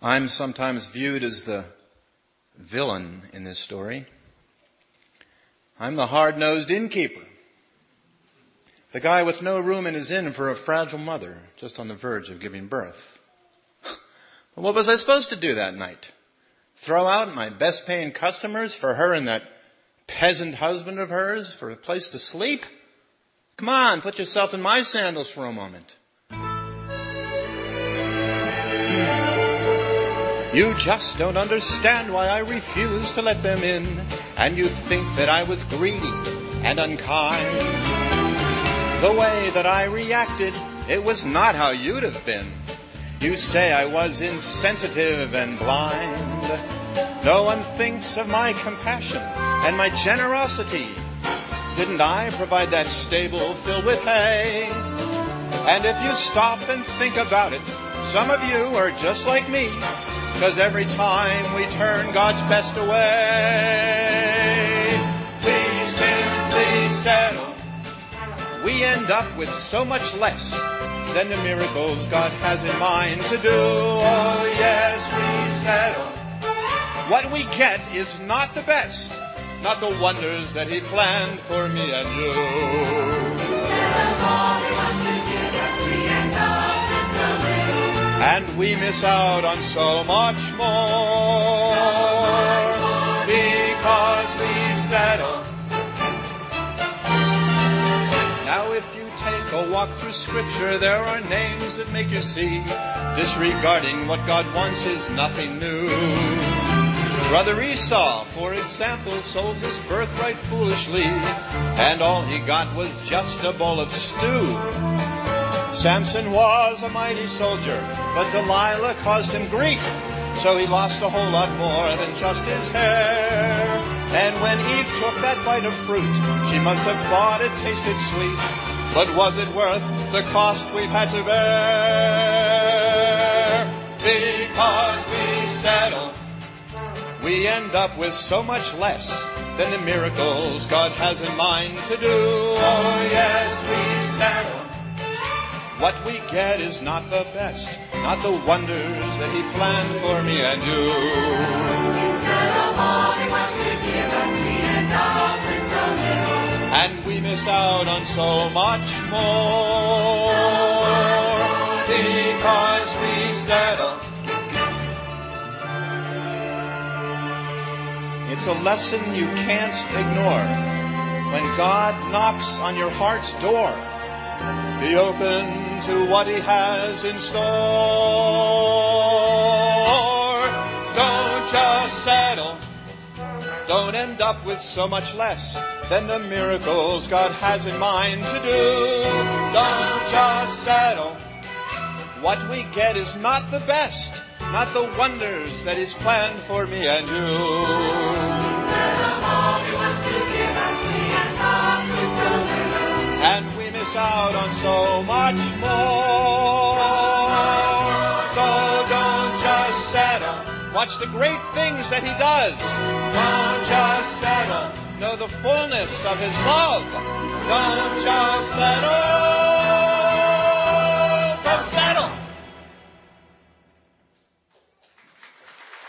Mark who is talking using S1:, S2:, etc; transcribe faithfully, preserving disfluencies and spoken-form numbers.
S1: I'm sometimes viewed as the villain in this story. I'm the hard-nosed innkeeper. The guy with no room in his inn for a fragile mother just on the verge of giving birth. But what was I supposed to do that night? Throw out my best paying customers for her and that peasant husband of hers for a place to sleep? Come on, put yourself in my sandals for a moment. You just don't understand why I refused to let them in, and you think that I was greedy and unkind. The way that I reacted, it was not how you'd have been. You say I was insensitive and blind. No one thinks of my compassion and my generosity. Didn't I provide that stable filled with hay? And if you stop and think about it, some of you are just like me, because every time we turn God's best away, we simply settle. We end up with so much less than the miracles God has in mind to do. Oh yes, we settle. What we get is not the best, not the wonders that He planned for me and you. And we miss out on so much more because we settle. Now if you take a walk through Scripture, there are names that make you see disregarding what God wants is nothing new. Brother Esau, for example, sold his birthright foolishly, and all he got was just a bowl of stew. Samson was a mighty soldier, but Delilah caused him grief, so he lost a whole lot more than just his hair. And when Eve took that bite of fruit, she must have thought it tasted sweet, but was it worth the cost we've had to bear? Because we settle, we end up with so much less than the miracles God has in mind to do. Oh yes, we settle. What we get is not the best, not the wonders that He planned for me and you. And we miss out on so much more because we settle. It's a lesson you can't ignore. When God knocks on your heart's door, be open to what He has in store. Don't just settle. Don't end up with so much less than the miracles God has in mind to do. Don't just settle. What we get is not the best, not the wonders that He's planned for me and you. And we miss out on so much more. So don't just settle. Watch the great things that He does. Don't just settle. Know the fullness of His love. Don't just settle. Don't settle.